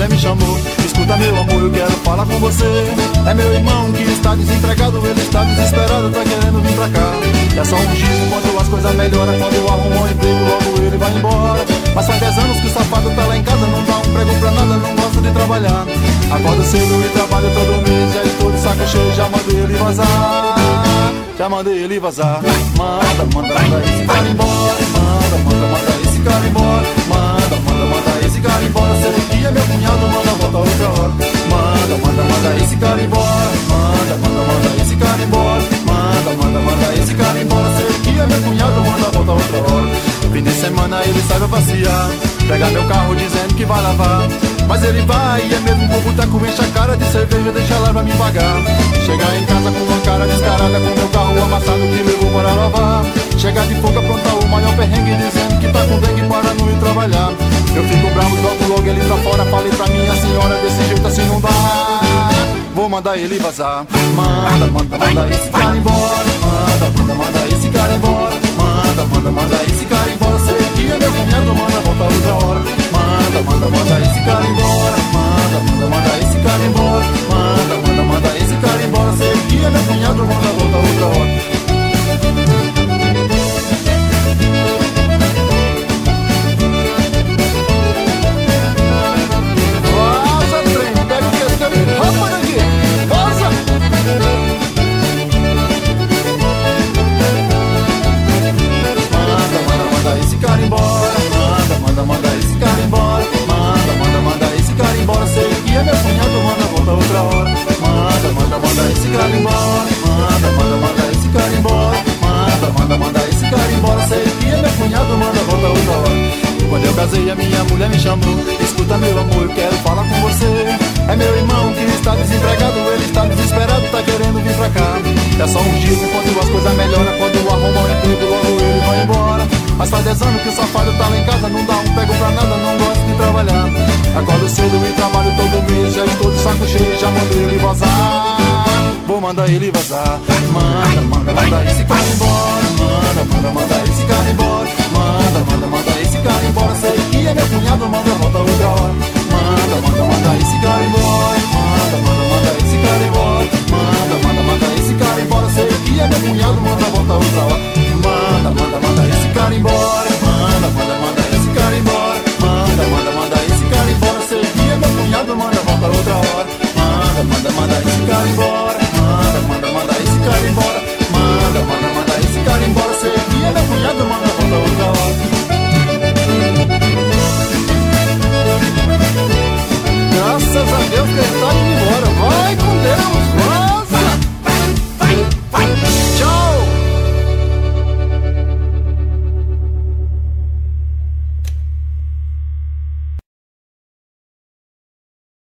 mulher me chamou. Escuta meu amor, eu quero falar com você. É meu irmão que está desempregado, ele está desesperado, tá querendo vir pra cá. É só um giz quando as coisas melhoram, quando eu arrumo um emprego, logo ele vai embora. Mas faz 10 anos que o safado tá lá em casa, não dá um prego pra nada, não gosta de trabalhar. Acordo cedo e trabalho todo mês, já estou de saco cheio, já mandei ele vazar. Já mandei ele vazar. Manda esse cara embora. Manda esse cara embora. Manda esse cara embora. Se ele que é meu cunhado, manda volta outra hora. Manda esse cara embora. Manda esse cara embora. Manda esse cara embora. Se ele que é meu cunhado, manda volta outra hora. Fim de semana ele sai pra passear, pega meu carro dizendo que vai lavar. Mas ele vai e é mesmo pro boteco, enche a cara de cerveja, deixa lá pra me pagar. Chegar em casa com uma cara descarada, com meu carro amassado que levou para lavar. Chegar de folga aprontar o maior perrengue, dizendo que tá com dengue para não ir trabalhar. Eu fico bravo, jogo logo ele pra fora, falei pra minha senhora, desse jeito assim não dá. Vou mandar ele vazar. Manda esse cara embora. Manda esse cara embora. Manda esse cara embora. Sei que é meu cunhado, manda volta outra hora. Manda esse cara embora. Manda esse cara embora. Manda esse cara embora. Sei que é meu cunhado, manda volta outra hora. Manda esse cara embora. Manda esse cara embora. Manda esse cara embora. Sei que é meu cunhado, manda volta outra hora. Manda esse cara embora. Manda esse cara embora. Manda esse cara embora. Sei que é meu cunhado, manda volta outra hora. Quando eu casei a minha mulher me chamou. Escuta meu amor, eu quero falar com você. É meu irmão que está desempregado, ele está desesperado, tá querendo vir pra cá. É só um dia enquanto as coisas melhoram, quando eu arrumo um emprego, logo ele vai embora. Mas faz 10 anos que o safado tá lá em casa, não dá um pego pra nada, não gosta de trabalhar. Acordo cedo e trabalho todo mês, já estou de saco cheio, já mandei ele vazar. Vou mandar ele vazar. Manda esse cara embora. Manda esse cara embora. Manda esse cara embora. Sei que é meu cunhado, manda volta outra hora. Manda esse cara embora. Manda esse cara embora. Manda esse cara embora. Sei que é meu cunhado, manda volta outra hora. Manda esse cara embora. Manda esse cara embora. Manda esse cara embora. Sei que é meu cunhado, manda volta outra hora. Manda esse cara embora.